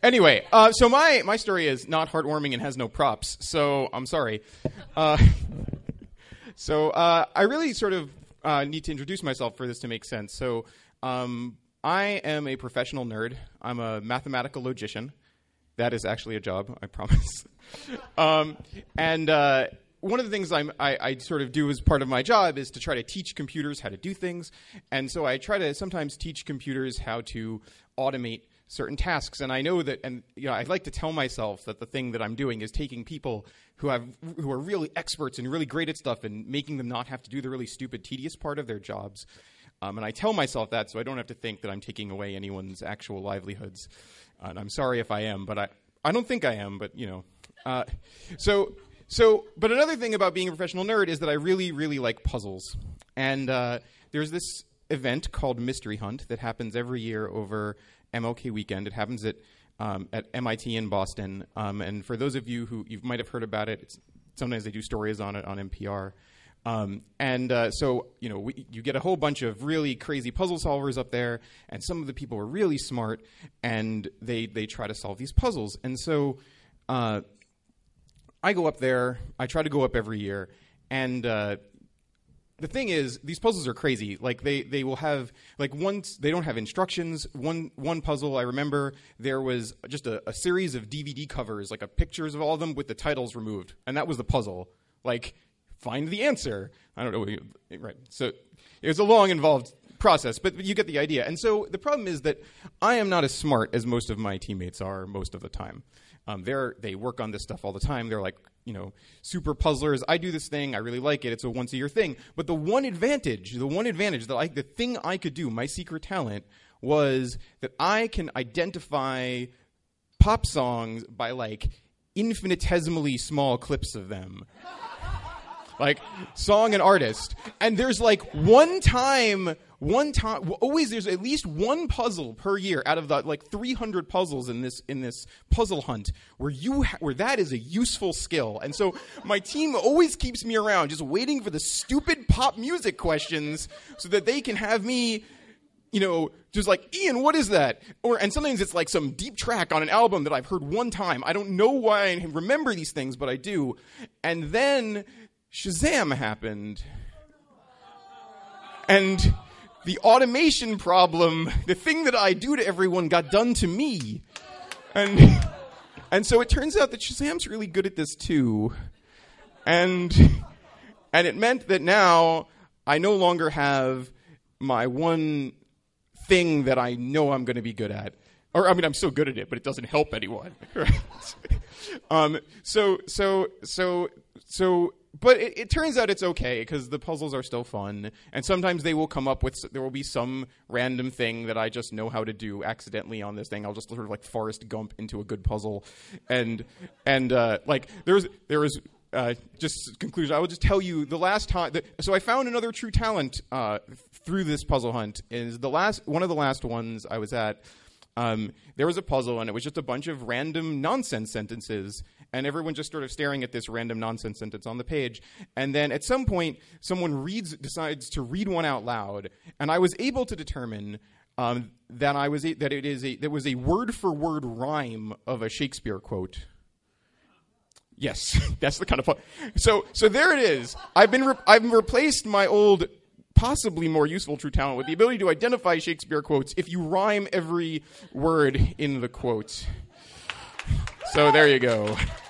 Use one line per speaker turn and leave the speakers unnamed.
Anyway, so my story is not heartwarming and has no props, so I'm sorry. So I really sort of need to introduce myself for this to make sense. So I am a professional nerd. I'm a mathematical logician. That is actually a job, I promise. And one of the things I sort of do as part of my job is to try to teach computers how to do things. And so I try to sometimes teach computers how to automate certain tasks. And I know that, and I'd like to tell myself that the thing that I'm doing is taking people who are really experts and really great at stuff and making them not have to do the really stupid, tedious part of their jobs. And I tell myself that so I don't have to think that I'm taking away anyone's actual livelihoods. And I'm sorry if I am, but I don't think I am, but but another thing about being a professional nerd is that I really, really like puzzles. And there's this event called Mystery Hunt that happens every year over MLK weekend. It happens at MIT in Boston. And for those of you who you might have heard about it, sometimes they do stories on it on NPR. So you get a whole bunch of really crazy puzzle solvers up there, and some of the people are really smart, and they try to solve these puzzles. And so I go up there. I try to go up every year, and the thing is, these puzzles are crazy. Like they will have once they don't have instructions. One puzzle I remember there was just a series of DVD covers, like pictures of all of them with the titles removed, and that was the puzzle. Find the answer. I don't know. Right. So it was a long, involved process, but you get the idea. And so the problem is that I am not as smart as most of my teammates are most of the time. They work on this stuff all the time. They're super puzzlers. I do this thing. I really like it. It's a once-a-year thing. But the thing I could do, my secret talent, was that I can identify pop songs by infinitesimally small clips of them. Song and artist. And there's always there's at least one puzzle per year out of the 300 puzzles in this puzzle hunt where that is a useful skill. And so my team always keeps me around just waiting for the stupid pop music questions so that they can have me just Ian, what is that? And sometimes it's some deep track on an album that I've heard one time. I don't know why I remember these things, but I do. And then Shazam happened. And the automation problem, the thing that I do to everyone, got done to me. And so it turns out that Shazam's really good at this too. And it meant that now I no longer have my one thing that I know I'm going to be good at. I'm so good at it, but it doesn't help anyone. Right? But it turns out it's okay because the puzzles are still fun, and sometimes there will be some random thing that I just know how to do accidentally on this thing. I'll just sort of Forrest Gump into a good puzzle, and there was just conclusion. I will just tell you the last time. So I found another true talent through this puzzle hunt. Is one of the last ones I was at. There was a puzzle, and it was just a bunch of random nonsense sentences, and everyone just sort of staring at this random nonsense sentence on the page. And then at some point, someone decides to read one out loud, and I was able to determine there was a word-for-word rhyme of a Shakespeare quote. Yes, that's the kind of so there it is. I've replaced my old, possibly more useful true talent with the ability to identify Shakespeare quotes if you rhyme every word in the quote. So there you go.